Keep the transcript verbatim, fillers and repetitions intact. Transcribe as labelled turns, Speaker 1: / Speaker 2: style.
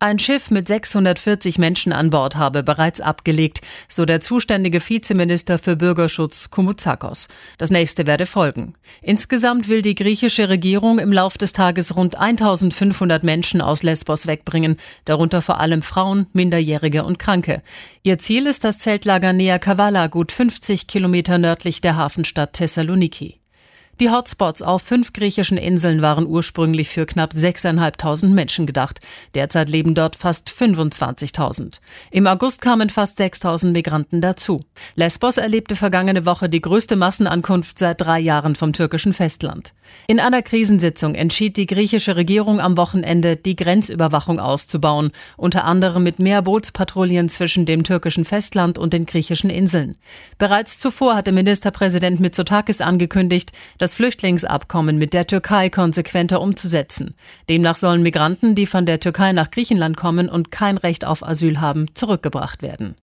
Speaker 1: Ein Schiff mit sechshundertvierzig Menschen an Bord habe bereits abgelegt, so der zuständige Vizeminister für Bürgerschutz Koumoutsakos. Das nächste werde folgen. Insgesamt will die griechische Regierung im Lauf des Tages rund eintausendfünfhundert Menschen aus Lesbos wegbringen, darunter vor allem Frauen, Minderjährige und Kranke. Ihr Ziel ist das Zeltlager Nea Kavala, gut fünfzig Kilometer nördlich der Hafenstadt Thessaloniki. Die Hotspots auf fünf griechischen Inseln waren ursprünglich für knapp sechstausendfünfhundert Menschen gedacht. Derzeit leben dort fast fünfundzwanzigtausend. Im August kamen fast sechstausend Migranten dazu. Lesbos erlebte vergangene Woche die größte Massenankunft seit drei Jahren vom türkischen Festland. In einer Krisensitzung entschied die griechische Regierung am Wochenende, die Grenzüberwachung auszubauen, unter anderem mit mehr Bootspatrouillen zwischen dem türkischen Festland und den griechischen Inseln. Bereits zuvor hatte Ministerpräsident Mitsotakis angekündigt, das Flüchtlingsabkommen mit der Türkei konsequenter umzusetzen. Demnach sollen Migranten, die von der Türkei nach Griechenland kommen und kein Recht auf Asyl haben, zurückgebracht werden.